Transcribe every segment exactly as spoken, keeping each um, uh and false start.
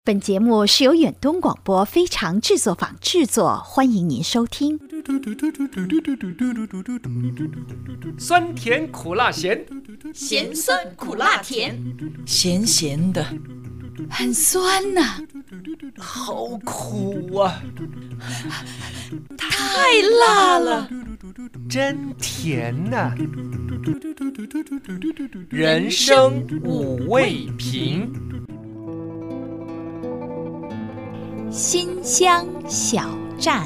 本节目是由远东广播非常制作坊制作，欢迎您收听。 酸甜苦辣咸， 咸酸苦辣甜， 咸咸的， 很酸呐、啊， 好苦啊， 太辣了， 真甜呐、啊。人生五味瓶， 馨香小站。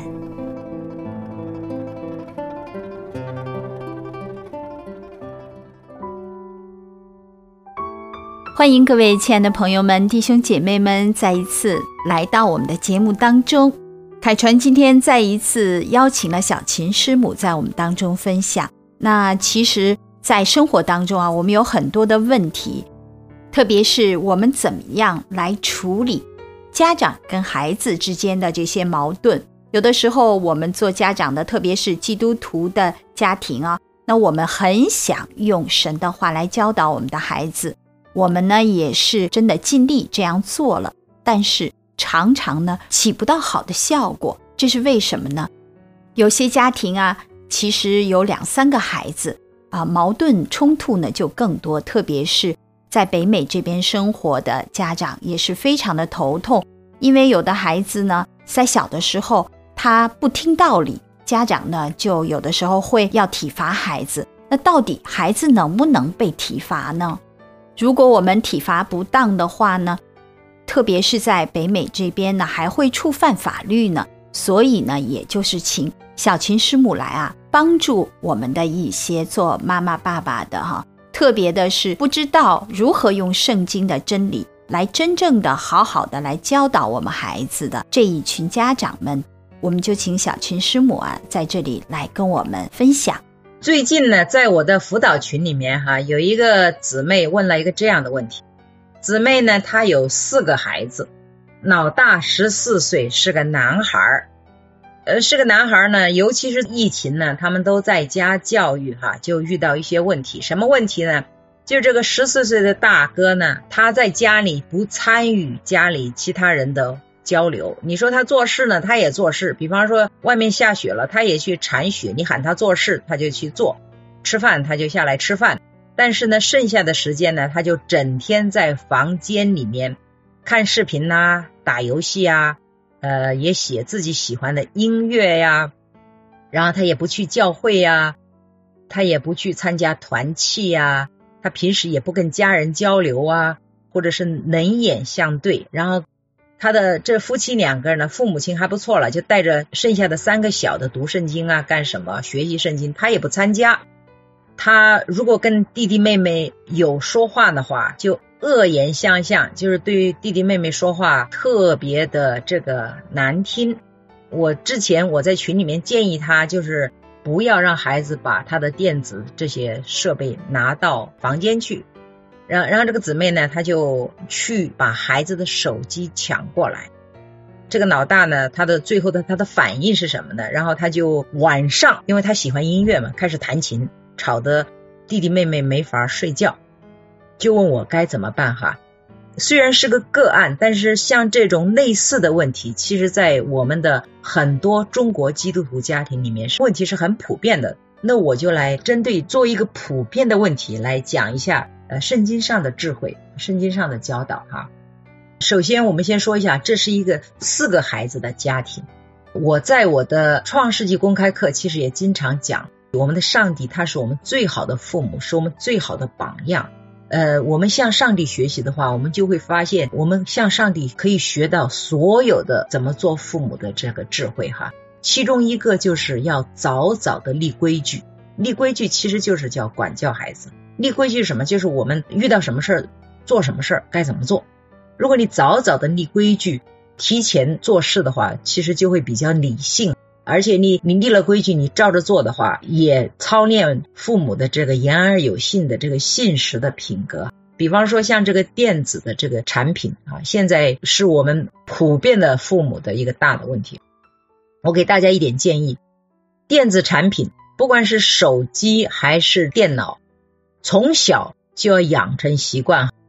欢迎各位亲爱的朋友们、弟兄姐妹们再一次来到我们的节目当中。凯传今天再一次邀请了小琴师母在我们当中分享。那其实在生活当中啊，我们有很多的问题，特别是我们怎么样来处理家长跟孩子之间的这些矛盾。有的时候我们做家长的，特别是基督徒的家庭啊，那我们很想用神的话来教导我们的孩子，我们呢也是真的尽力这样做了，但是常常呢起不到好的效果。这是为什么呢？有些家庭啊，其实有两三个孩子啊，矛盾冲突呢就更多，特别是在北美这边生活的家长也是非常的头痛，因为有的孩子呢在小的时候他不听道理，家长呢就有的时候会要体罚孩子。那到底孩子能不能被体罚呢？如果我们体罚不当的话呢，特别是在北美这边呢，还会触犯法律呢。所以呢，也就是请小琴师母来啊，帮助我们的一些做妈妈爸爸的哈，特别的是不知道如何用圣经的真理来真正的好好的来教导我们孩子的这一群家长们，我们就请小琴师母啊在这里来跟我们分享。 最近呢，在我的辅导群里面哈，有一个姊妹问了一个这样的问题。姊妹呢，她有四个孩子，老大十四岁，是个男孩，呃，是个男孩呢，尤其是疫情呢，他们都在家教育哈，就遇到一些问题。什么问题呢？就这个十四岁的大哥呢，他在家里不参与家里其他人的交流。你说他做事呢，他也做事，比方说外面下雪了，他也去铲雪，你喊他做事他就去做，吃饭他就下来吃饭。但是呢，剩下的时间呢，他就整天在房间里面看视频啊，打游戏啊，呃，也写自己喜欢的音乐呀，然后他也不去教会呀，他也不去参加团契呀，他平时也不跟家人交流啊，或者是冷眼相对。然后他的这夫妻两个人呢，父母亲还不错了，就带着剩下的三个小的读圣经啊，干什么学习圣经，他也不参加。他如果跟弟弟妹妹有说话的话，就恶言相向，就是对于弟弟妹妹说话特别的这个难听。我之前我在群里面建议他，就是不要让孩子把他的电子这些设备拿到房间去。然后然后这个姊妹呢，她就去把孩子的手机抢过来。这个老大呢，他的最后的他的反应是什么呢？然后他就晚上，因为他喜欢音乐嘛，开始弹琴，吵得弟弟妹妹没法睡觉，就问我该怎么办哈。虽然是个个案，但是像这种类似的问题，其实在我们的很多中国基督徒家庭里面，问题是很普遍的。那我就来针对做一个普遍的问题来讲一下呃，圣经上的智慧，圣经上的教导哈。首先我们先说一下，这是一个四个孩子的家庭。我在我的创世纪公开课其实也经常讲，我们的上帝他是我们最好的父母，是我们最好的榜样。呃，我们向上帝学习的话，我们就会发现我们向上帝可以学到所有的怎么做父母的这个智慧哈。其中一个就是要早早的立规矩，立规矩其实就是叫管教孩子。立规矩是什么？就是我们遇到什么事儿做什么事儿该怎么做。如果你早早的立规矩，提前做事的话，其实就会比较理性，而且你你立了规矩，你照着做的话，也操练父母的这个言而有信的这个信实的品格。比方说像这个电子的这个产品啊，现在是我们普遍的父母的一个大的问题。我给大家一点建议，电子产品不管是手机还是电脑，从小就要养成习惯，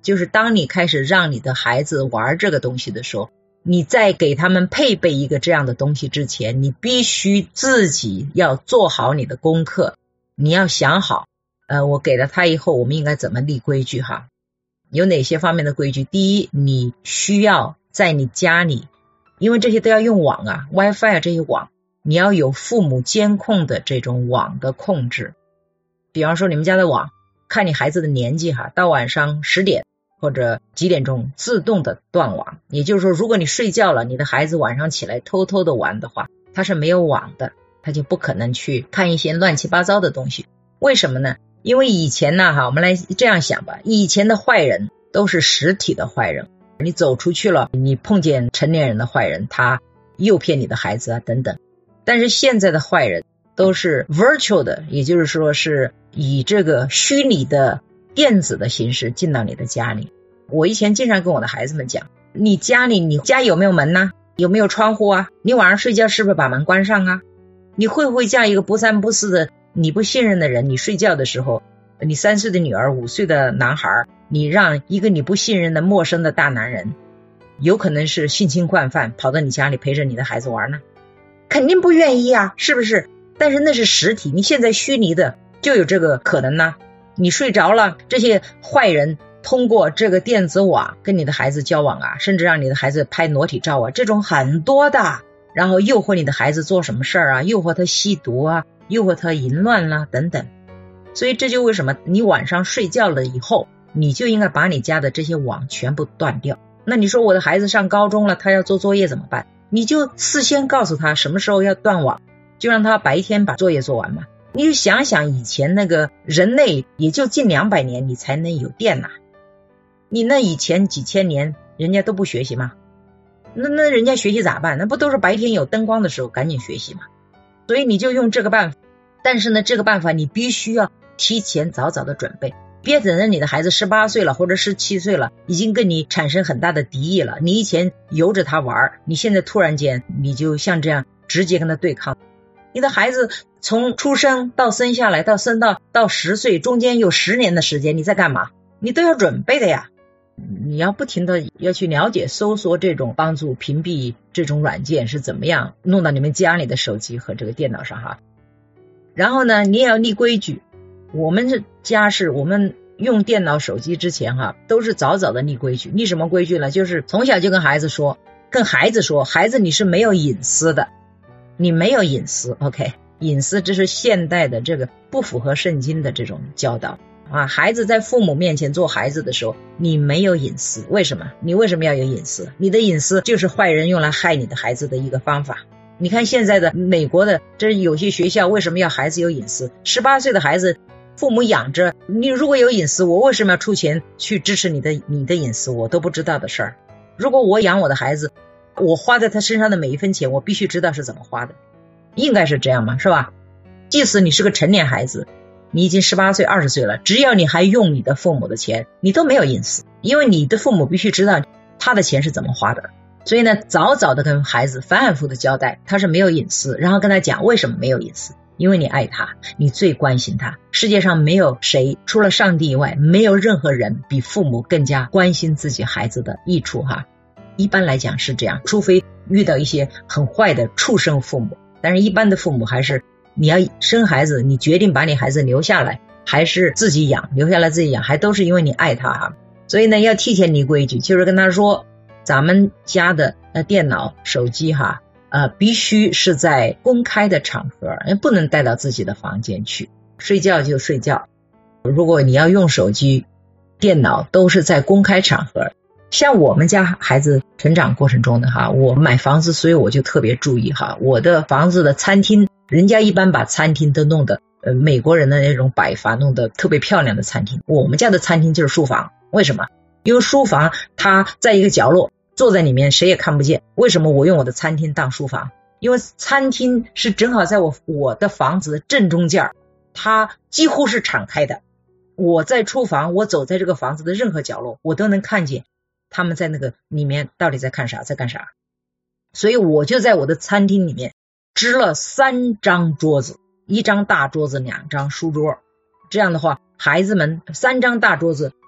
就是当你开始让你的孩子玩这个东西的时候，你在给他们配备一个这样的东西之前，你必须自己要做好你的功课，你要想好呃，我给了他以后我们应该怎么立规矩哈。有哪些方面的规矩？第一，你需要在你家里，因为这些都要用网啊 WiFi 啊这些网，你要有父母监控的这种网的控制。比方说你们家的网，看你孩子的年纪哈，到晚上十点或者几点钟自动的断网。也就是说，如果你睡觉了，你的孩子晚上起来偷偷的玩的话，他是没有网的，他就不可能去看一些乱七八糟的东西。为什么呢？因为以前呢哈，我们来这样想吧，以前的坏人都是实体的坏人，你走出去了，你碰见成年人的坏人，他诱骗你的孩子啊等等。但是现在的坏人都是 virtual 的，也就是说是以这个虚拟的电子的形式进到你的家里。我以前经常跟我的孩子们讲，你家里你家有没有门呢？有没有窗户啊？你晚上睡觉是不是把门关上啊？你会不会叫一个不三不四的你不信任的人，你睡觉的时候，你三岁的女儿五岁的男孩，你让一个你不信任的陌生的大男人，有可能是性侵惯犯，跑到你家里陪着你的孩子玩呢？肯定不愿意啊，是不是？但是那是实体，你现在虚拟的就有这个可能呢。你睡着了，这些坏人通过这个电子网跟你的孩子交往啊，甚至让你的孩子拍裸体照啊，这种很多的，然后诱惑你的孩子做什么事儿啊，诱惑他吸毒啊，诱惑他淫乱啦、啊、等等。所以这就为什么你晚上睡觉了以后，你就应该把你家的这些网全部断掉。那你说我的孩子上高中了，他要做作业怎么办？你就事先告诉他什么时候要断网，就让他白天把作业做完嘛。你就想想以前那个人类也就近两百年你才能有电呐、啊，你那以前几千年人家都不学习吗？那那人家学习咋办？那不都是白天有灯光的时候赶紧学习吗？所以你就用这个办法，但是呢这个办法你必须要提前早早的准备，别等着你的孩子十八岁了或者十七岁了，已经跟你产生很大的敌意了。你以前由着他玩，你现在突然间你就像这样直接跟他对抗。你的孩子从出生到生下来到生到到十岁，中间有十年的时间，你在干嘛？你都要准备的呀。你要不停的要去了解搜索这种帮助屏蔽这种软件是怎么样弄到你们家里的手机和这个电脑上哈。然后呢你也要立规矩，我们家是我们用电脑手机之前哈，都是早早的立规矩。立什么规矩呢？就是从小就跟孩子说，跟孩子说，孩子你是没有隐私的，你没有隐私 OK， 隐私这是现代的这个不符合圣经的这种教导啊。孩子在父母面前做孩子的时候，你没有隐私。为什么？你为什么要有隐私？你的隐私就是坏人用来害你的孩子的一个方法。你看现在的美国的这有些学校为什么要孩子有隐私？十八岁的孩子父母养着，你如果有隐私，我为什么要出钱去支持你的你的隐私？我都不知道的事儿。如果我养我的孩子，我花在他身上的每一分钱我必须知道是怎么花的，应该是这样嘛，是吧？即使你是个成年孩子，你已经十八岁二十岁了，只要你还用你的父母的钱，你都没有隐私，因为你的父母必须知道他的钱是怎么花的。所以呢早早的跟孩子反反复的交代他是没有隐私，然后跟他讲为什么没有隐私，因为你爱他，你最关心他。世界上没有谁除了上帝以外，没有任何人比父母更加关心自己孩子的益处哈。一般来讲是这样，除非遇到一些很坏的畜生父母，但是一般的父母还是你要生孩子，你决定把你孩子留下来还是自己养，留下来自己养，还都是因为你爱他哈。所以呢要提前立规矩，就是跟他说咱们家的呃电脑手机哈呃必须是在公开的场合，不能带到自己的房间去，睡觉就睡觉。如果你要用手机电脑都是在公开场合。像我们家孩子成长过程中的哈，我买房子所以我就特别注意哈，我的房子的餐厅，人家一般把餐厅都弄得呃美国人的那种摆法弄得特别漂亮的餐厅，我们家的餐厅就是书房。为什么？因为书房它在一个角落，坐在里面谁也看不见。为什么我用我的餐厅当书房？因为餐厅是正好在我我的房子的正中间，它几乎是敞开的。我在厨房，我走在这个房子的任何角落，我都能看见他们在那个里面到底在看啥，在干啥。所以我就在我的餐厅里面支了三张桌子，一张大桌子，两张书桌。这样的话孩子们三张大桌子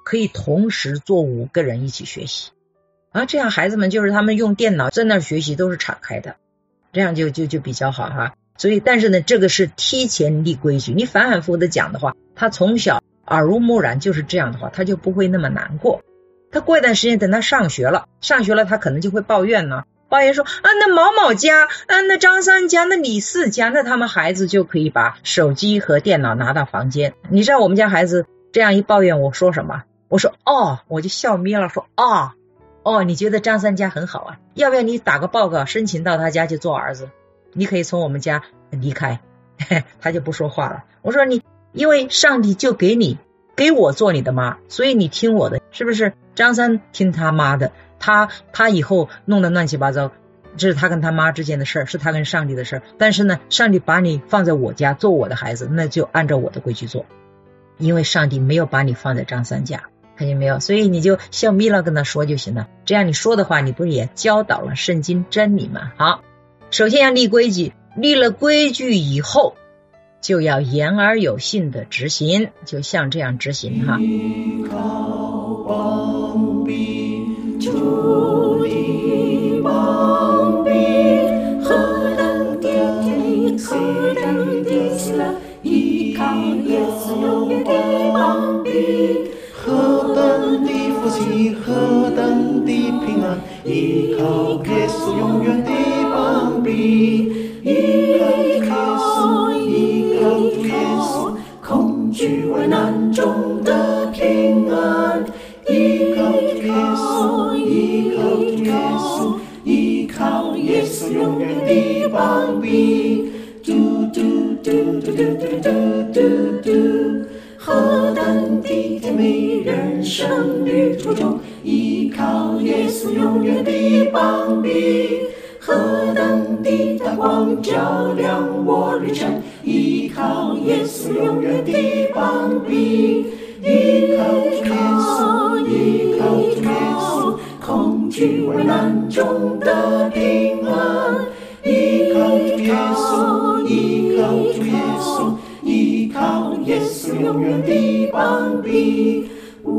可以同时做五个人一起学习啊，这样孩子们就是他们用电脑在那儿学习都是敞开的，这样就就就比较好哈。所以但是呢，这个是提前立规矩，你反反复复的讲的话，他从小耳濡目染就是这样的话，他就不会那么难过。他过一段时间等他上学了，上学了他可能就会抱怨呢，抱怨说啊，那某某家啊，那张三家，那李四家，那他们孩子就可以把手机和电脑拿到房间。你知道我们家孩子这样一抱怨，我说什么？我说哦，我就笑眯了，说哦哦，你觉得张三家很好啊？要不要你打个报告申请到他家去做儿子？你可以从我们家离开。他就不说话了。我说你，因为上帝就给你给我做你的妈，所以你听我的，是不是？张三听他妈的，他他以后弄得乱七八糟，这是他跟他妈之间的事儿，是他跟上帝的事儿。但是呢，上帝把你放在我家做我的孩子，那就按照我的规矩做，因为上帝没有把你放在张三家，看见没有？所以你就笑眯了跟他说就行了。这样你说的话，你不是也教导了圣经真理吗？好，首先要立规矩，立了规矩以后就要言而有信的执行，就像这样执行哈。 依靠膀臂，主的膀臂，何等的甜蜜，何等的喜乐，依靠耶稣永远的膀臂，何等的福气，何等的平安，依靠耶稣永远的膀臂，依靠耶稣，依靠耶稣，恐惧危难中的平安，依靠耶稣，依靠耶稣，依靠耶稣永远的膀臂，嘟嘟嘟嘟嘟嘟嘟嘟嘟，何等的甜美人生旅途中，依靠耶稣永远的膀臂，何等的大光照亮我旅程，依靠耶稣永远的膀臂，依靠耶稣，依靠耶稣，恐惧危难中的平安，依靠耶稣，依靠耶稣，依靠耶稣永远的膀臂。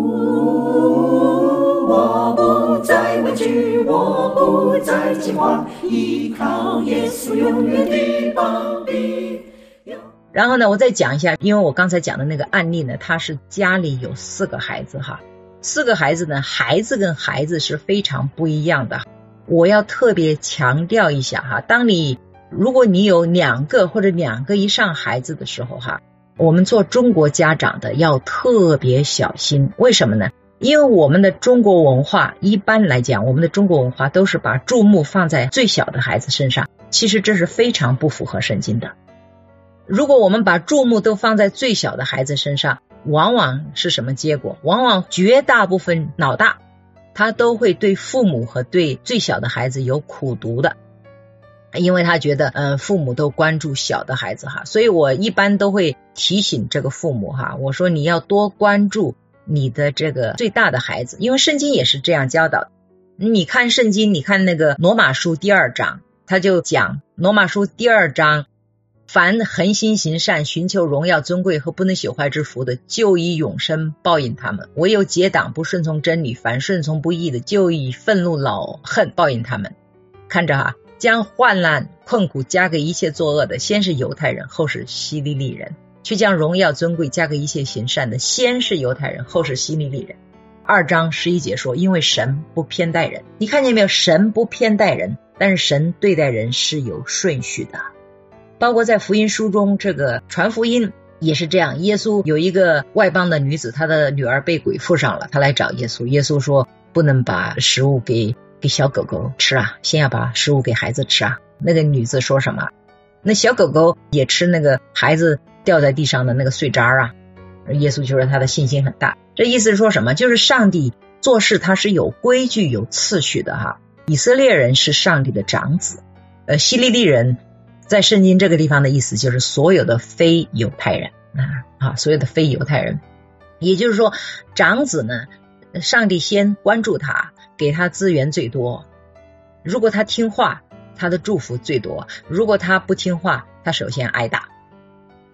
我不再畏惧，我不再惊慌，依靠耶稣永远的膀臂。 然后呢，我再讲一下，因为我刚才讲的那个案例呢，他是家里有四个孩子哈，四个孩子呢，孩子跟孩子是非常不一样的。我要特别强调一下哈，当你如果你有两个或者两个以上孩子的时候哈，我们做中国家长的要特别小心。为什么呢？因为我们的中国文化一般来讲，我们的中国文化都是把注目放在最小的孩子身上，其实这是非常不符合圣经的。如果我们把注目都放在最小的孩子身上，往往是什么结果？往往绝大部分老大他都会对父母和对最小的孩子有苦毒的，因为他觉得嗯、呃，父母都关注小的孩子哈，所以我一般都会提醒这个父母哈，我说你要多关注你的这个最大的孩子，因为圣经也是这样教导的。你看圣经，你看那个罗马书第二章，他就讲罗马书第二章，凡恒心行善，寻求荣耀尊贵和不能朽坏之福的，就以永生报应他们；唯有结党不顺从真理，凡顺从不义的，就以愤怒恼恨报应他们。看着哈，将患难困苦加给一切作恶的，先是犹太人，后是希利利人；却将荣耀尊贵加给一切行善的，先是犹太人，后是希利利人。二章十一节说，因为神不偏待人。你看见没有？神不偏待人，但是神对待人是有顺序的。包括在福音书中，这个传福音也是这样。耶稣有一个外邦的女子，她的女儿被鬼附上了，她来找耶稣，耶稣说不能把食物给给小狗狗吃啊，先要把食物给孩子吃啊。那个女子说什么？那小狗狗也吃那个孩子掉在地上的那个碎渣啊。耶稣就说他的信心很大。这意思是说什么？就是上帝做事他是有规矩有次序的哈。以色列人是上帝的长子，呃，希利利人在圣经这个地方的意思就是所有的非犹太人啊，所有的非犹太人。也就是说，长子呢，上帝先关注他，给他资源最多。如果他听话，他的祝福最多；如果他不听话，他首先挨打。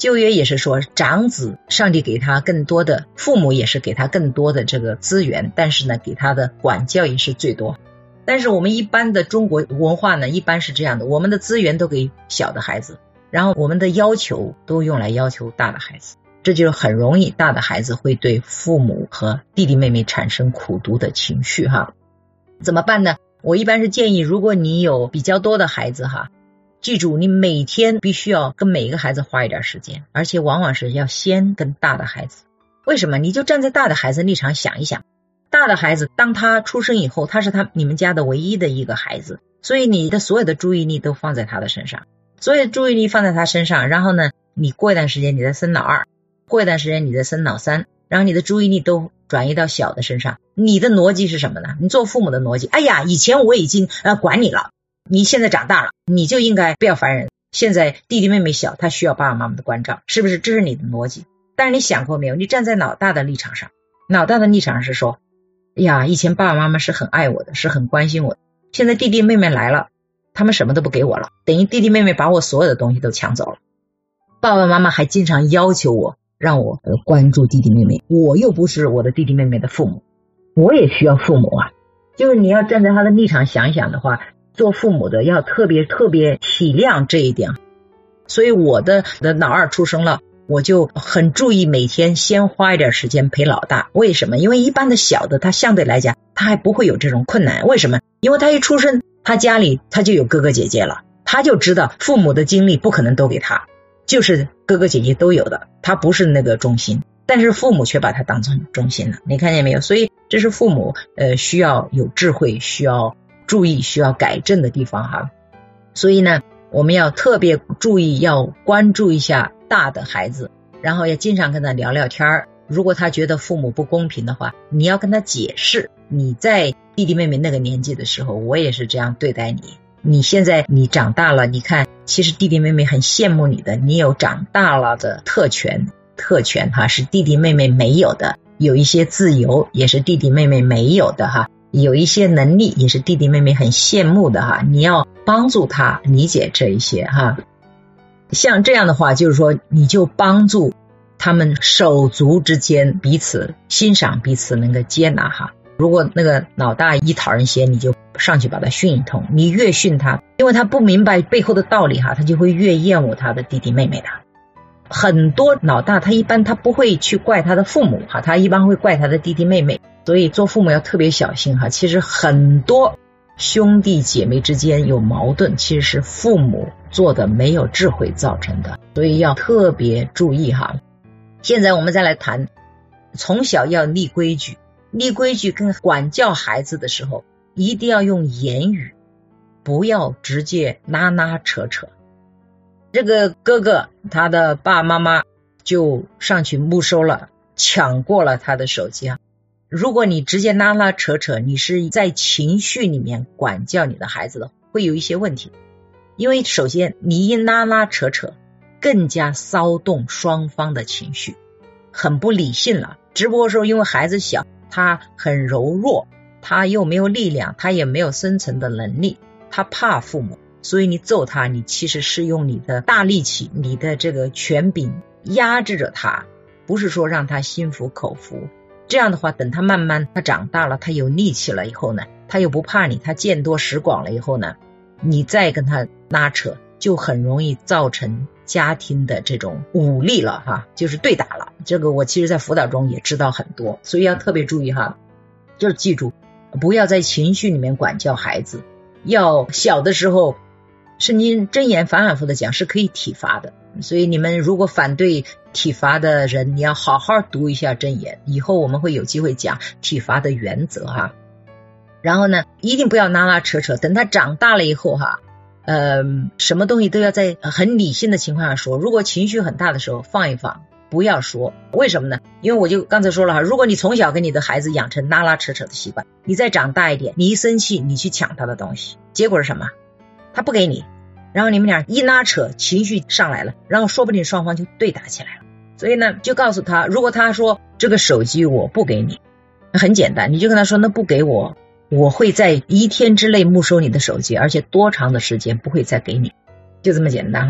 旧约也是说，长子上帝给他更多的，父母也是给他更多的这个资源，但是呢，给他的管教也是最多。但是我们一般的中国文化呢，一般是这样的，我们的资源都给小的孩子，然后我们的要求都用来要求大的孩子，这就很容易大的孩子会对父母和弟弟妹妹产生苦毒的情绪哈。怎么办呢？我一般是建议，如果你有比较多的孩子哈，记住你每天必须要跟每一个孩子花一点时间，而且往往是要先跟大的孩子。为什么？你就站在大的孩子立场想一想，大的孩子当他出生以后，他是他你们家的唯一的一个孩子，所以你的所有的注意力都放在他的身上，所有的注意力放在他身上，然后呢，你过一段时间你再生老二，过一段时间你再生老三，然后你的注意力都转移到小的身上。你的逻辑是什么呢？你做父母的逻辑，哎呀，以前我已经呃管你了，你现在长大了，你就应该不要烦人，现在弟弟妹妹小，他需要爸爸妈妈的关照，是不是？这是你的逻辑。但是你想过没有，你站在老大的立场上，老大的立场是说，哎呀，以前爸爸妈妈是很爱我的，是很关心我的，现在弟弟妹妹来了，他们什么都不给我了，等于弟弟妹妹把我所有的东西都抢走了。爸爸妈妈还经常要求我，让我关注弟弟妹妹，我又不是我的弟弟妹妹的父母，我也需要父母啊。就是你要站在他的立场想一想的话，做父母的要特别特别体谅这一点。所以我的的老二出生了，我就很注意每天先花一点时间陪老大。为什么？因为一般的小的他相对来讲他还不会有这种困难。为什么？因为他一出生，他家里他就有哥哥姐姐了，他就知道父母的精力不可能都给他，就是哥哥姐姐都有的，他不是那个中心，但是父母却把他当成中心了，你看见没有？所以这是父母呃需要有智慧，需要注意，需要改正的地方哈。所以呢，我们要特别注意，要关注一下大的孩子，然后要经常跟他聊聊天。如果他觉得父母不公平的话，你要跟他解释，你在弟弟妹妹那个年纪的时候，我也是这样对待你，你现在你长大了，你看其实弟弟妹妹很羡慕你的，你有长大了的特权，特权哈是弟弟妹妹没有的，有一些自由也是弟弟妹妹没有的哈，有一些能力也是弟弟妹妹很羡慕的哈，你要帮助他理解这一些哈。像这样的话，就是说你就帮助他们手足之间彼此欣赏，彼此能够接纳哈。如果那个老大一讨人嫌，你就上去把他训一通，你越训他，因为他不明白背后的道理哈，他就会越厌恶他的弟弟妹妹的。很多老大他一般他不会去怪他的父母哈，他一般会怪他的弟弟妹妹，所以做父母要特别小心哈。其实很多兄弟姐妹之间有矛盾，其实是父母做的没有智慧造成的，所以要特别注意哈。现在我们再来谈，从小要立规矩，立规矩跟管教孩子的时候，一定要用言语，不要直接拉拉扯扯。这个哥哥他的爸爸妈妈就上去没收了，抢过了他的手机啊。如果你直接拉拉扯扯，你是在情绪里面管教你的孩子的，会有一些问题。因为首先你一拉拉扯扯，更加骚动双方的情绪，很不理性了。只不过说因为孩子小，他很柔弱，他又没有力量，他也没有生存的能力，他怕父母，所以你揍他，你其实是用你的大力气，你的这个权柄压制着他，不是说让他心服口服。这样的话，等他慢慢他长大了，他有力气了以后呢，他又不怕你，他见多识广了以后呢，你再跟他拉扯，就很容易造成家庭的这种武力了哈，就是对打了。这个我其实在辅导中也知道很多，所以要特别注意哈，就是记住不要在情绪里面管教孩子，要小的时候圣经箴言反反复的讲是可以体罚的，所以你们如果反对体罚的人，你要好好读一下箴言，以后我们会有机会讲体罚的原则哈。然后呢，一定不要拉拉扯扯，等他长大了以后哈，呃，什么东西都要在很理性的情况下说，如果情绪很大的时候放一放，不要说。为什么呢？因为我就刚才说了哈，如果你从小跟你的孩子养成拉拉扯扯的习惯，你再长大一点，你一生气你去抢他的东西，结果是什么？他不给你，然后你们俩一拉扯，情绪上来了，然后说不定双方就对打起来了。所以呢，就告诉他，如果他说这个手机我不给你，很简单，你就跟他说，那不给我，我会在一天之内没收你的手机，而且多长的时间不会再给你，就这么简单哈。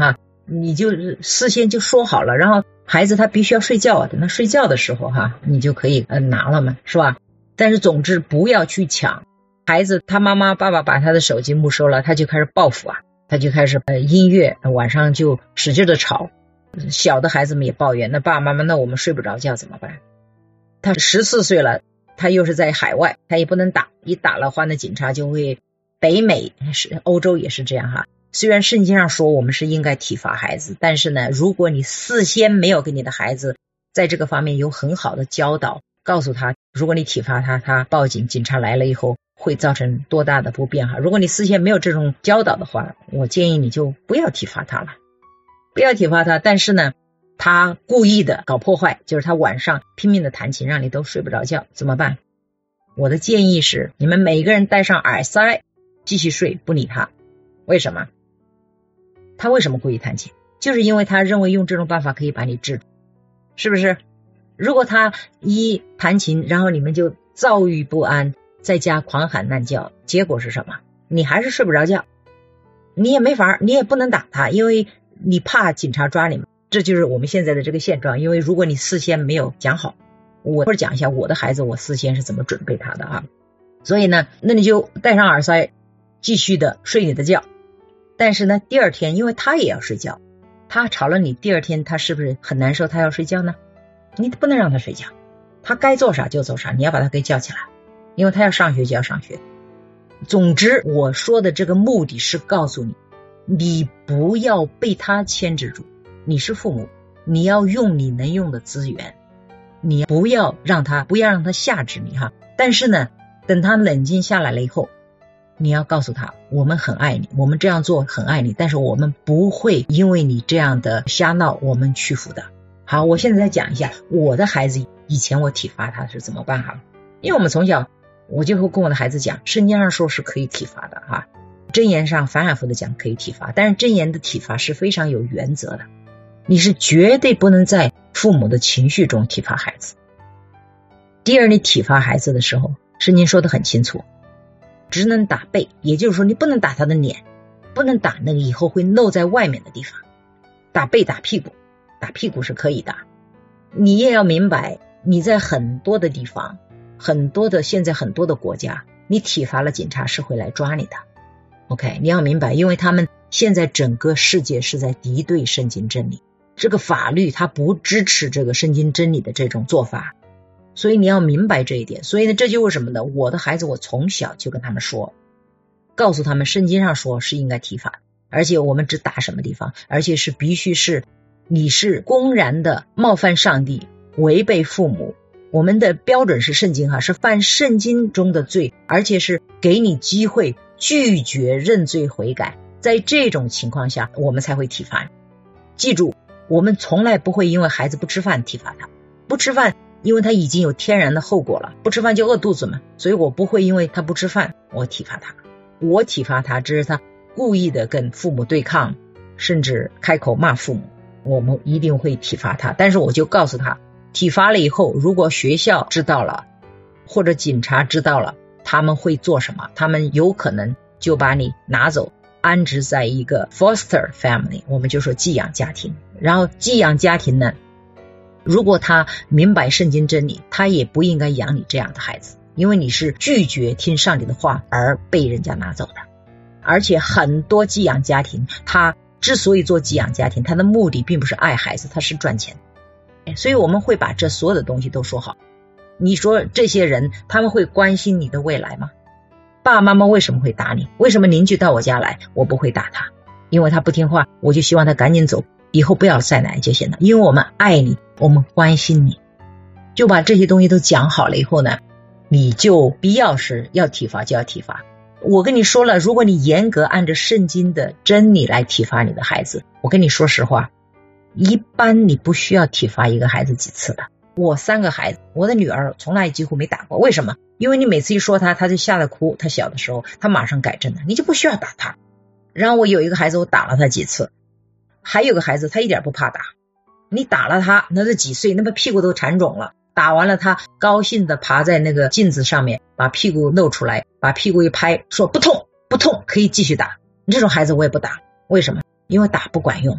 你就事先就说好了，然后孩子他必须要睡觉啊，等他睡觉的时候哈，你就可以呃拿了嘛，是吧？但是总之不要去抢。孩子他妈妈爸爸把他的手机没收了，他就开始报复啊，他就开始呃音乐晚上就使劲的吵，小的孩子们也抱怨，那爸爸妈妈那我们睡不着觉怎么办？他十四岁了，他又是在海外，他也不能打，一打了话那警察就会，北美是欧洲也是这样哈。虽然圣经上说我们是应该体罚孩子，但是呢，如果你事先没有给你的孩子在这个方面有很好的教导，告诉他如果你体罚他，他报警，警察来了以后会造成多大的不便哈。如果你事先没有这种教导的话，我建议你就不要体罚他了，不要体罚他。但是呢，他故意的搞破坏，就是他晚上拼命的弹琴，让你都睡不着觉，怎么办？我的建议是，你们每个人戴上耳塞，继续睡，不理他。为什么？他为什么故意弹琴？就是因为他认为用这种办法可以把你治住，是不是？如果他一弹琴，然后你们就躁郁不安，在家狂喊乱叫，结果是什么？你还是睡不着觉，你也没法，你也不能打他，因为你怕警察抓你们。这就是我们现在的这个现状。因为如果你事先没有讲好，我或者讲一下我的孩子我事先是怎么准备他的啊，所以呢，那你就戴上耳塞，继续的睡你的觉。但是呢，第二天因为他也要睡觉，他吵了你，第二天他是不是很难受？他要睡觉呢，你不能让他睡觉，他该做啥就做啥，你要把他给叫起来，因为他要上学就要上学。总之我说的这个目的是告诉你，你不要被他牵制住，你是父母，你要用你能用的资源，你不要让他不要让他吓制你哈。但是呢，等他冷静下来了以后，你要告诉他，我们很爱你，我们这样做很爱你，但是我们不会因为你这样的瞎闹我们屈服的。好，我现在再讲一下我的孩子以前我体罚他是怎么办哈。因为我们从小我就会跟我的孩子讲，圣经上说是可以体罚的哈，箴言上反反复的讲可以体罚，但是箴言的体罚是非常有原则的，你是绝对不能在父母的情绪中体罚孩子。第二，你体罚孩子的时候，圣经说得很清楚，只能打背，也就是说你不能打他的脸，不能打那个以后会露在外面的地方，打背打屁股，打屁股是可以的。你也要明白，你在很多的地方，很多的现在很多的国家，你体罚了警察是会来抓你的。 OK， 你要明白，因为他们现在整个世界是在敌对圣经真理，这个法律它不支持这个圣经真理的这种做法，所以你要明白这一点。所以呢，这就为什么呢？我的孩子我从小就跟他们说，告诉他们圣经上说是应该体罚，而且我们只打什么地方，而且是必须是你是公然的冒犯上帝，违背父母，我们的标准是圣经哈，是犯圣经中的罪，而且是给你机会拒绝认罪悔改，在这种情况下我们才会体罚。记住，我们从来不会因为孩子不吃饭体罚他，不吃饭因为他已经有天然的后果了，不吃饭就饿肚子嘛，所以我不会因为他不吃饭我体罚他，我体罚他只是他故意的跟父母对抗，甚至开口骂父母，我们一定会体罚他。但是我就告诉他，体罚了以后，如果学校知道了或者警察知道了，他们会做什么？他们有可能就把你拿走，安置在一个 foster family， 我们就说寄养家庭。然后寄养家庭呢，如果他明白圣经真理，他也不应该养你这样的孩子，因为你是拒绝听上帝的话而被人家拿走的。而且很多寄养家庭，他之所以做寄养家庭，他的目的并不是爱孩子，他是赚钱。所以我们会把这所有的东西都说好。你说这些人他们会关心你的未来吗？爸爸妈妈为什么会打你？为什么邻居到我家来我不会打他？因为他不听话，我就希望他赶紧走，以后不要再来就行了。因为我们爱你，我们关心你，就把这些东西都讲好了以后呢，你就必要是要体罚就要体罚。我跟你说了，如果你严格按照圣经的真理来体罚你的孩子，我跟你说实话，一般你不需要体罚一个孩子几次的。我三个孩子，我的女儿从来几乎没打过。为什么？因为你每次一说她，她就吓得哭，她小的时候她马上改正了，你就不需要打她。然后我有一个孩子我打了他几次，还有个孩子他一点不怕打，你打了他，那是几岁，那么屁股都缠肿了，打完了他高兴的爬在那个镜子上面，把屁股露出来，把屁股一拍，说不痛不痛，可以继续打。这种孩子我也不打。为什么？因为打不管用，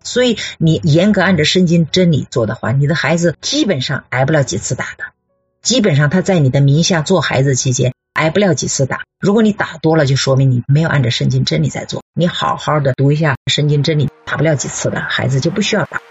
所以你严格按照圣经真理做的话，你的孩子基本上挨不了几次打的，基本上他在你的名下做孩子期间挨不了几次打。如果你打多了，就说明你没有按照圣经真理在做。你好好的读一下圣经真理，打不了几次的孩子就不需要打。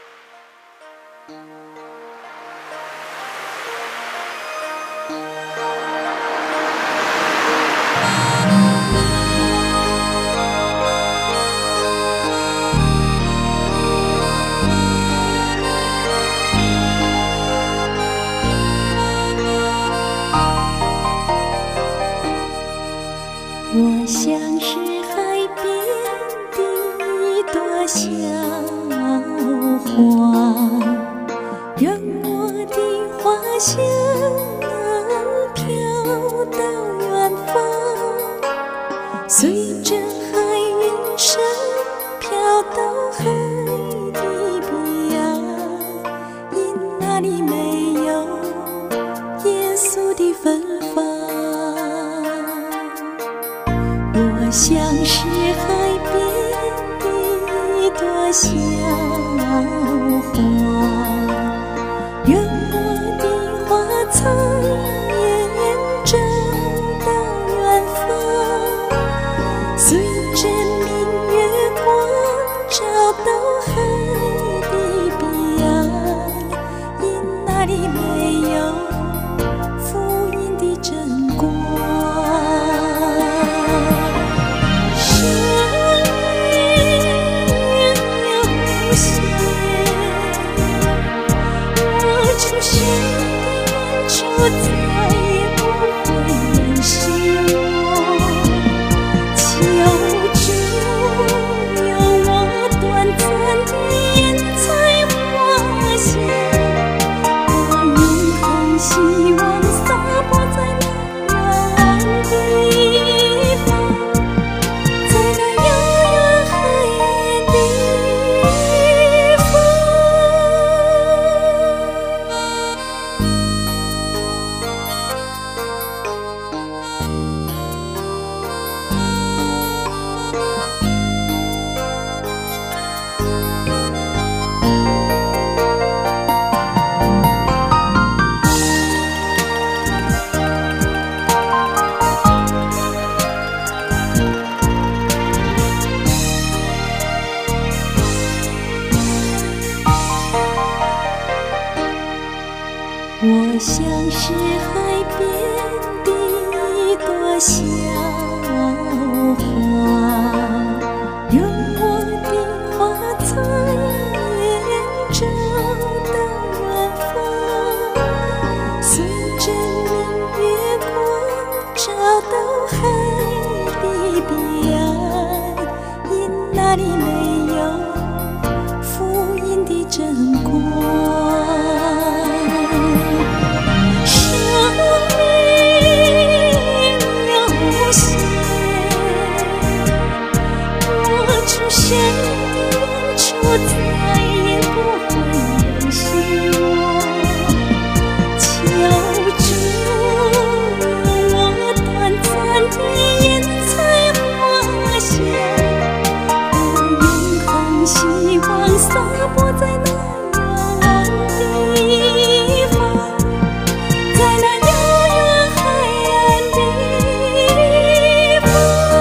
我像是海边的一朵小花，愿我的花香能飘到远方，随着海云声飘到海的彼岸，因那里没有耶稣的芬芳。我像是海边的一朵小花，愿我的花彩也照到远方，随着明月光照到海的彼岸，因那里没有福音的真光。出现的远处再也不会认识我，求主用我短暂的眼才发现，把永恒希望洒播在那远的地方，在那遥远黑暗的地方。我像是海边的一朵小花，用我的花彩也照到远方，随着明月光照到海的彼岸，因那里没有福音的真光。出现的远处再也不会认识我，求主用我短暂的眼才发现，把永恒希望洒播在那远的地方，在那遥远黑暗的地方。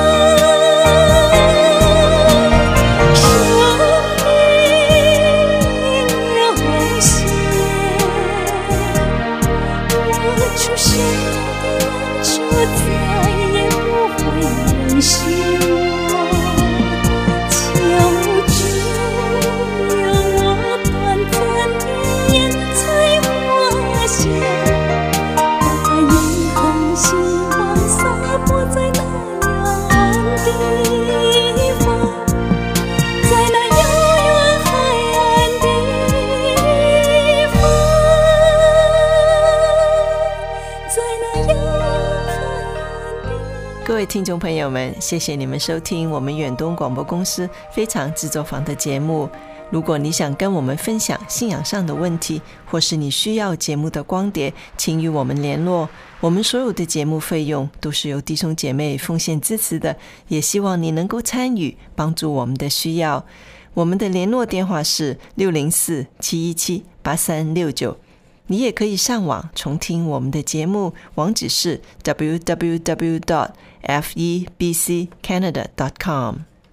出现的远处再也不会认识我，求主用我短暂的眼才发现，把永恒希望洒播在那远的地方，在那遥远黑暗的地方。 各位听众朋友们，谢谢你们收听我们远东广播公司非常制作坊的节目。如果你想跟我们分享信仰上的问题，或是你需要节目的光碟，请与我们联络。我们所有的节目费用都是由弟兄姐妹奉献支持的，也希望你能够参与，帮助我们的需要。 我们的联络电话是六零四七一七八三六九。你也可以上网重听我们的节目，网址是 double u double u double u dot f e b c canada dot com。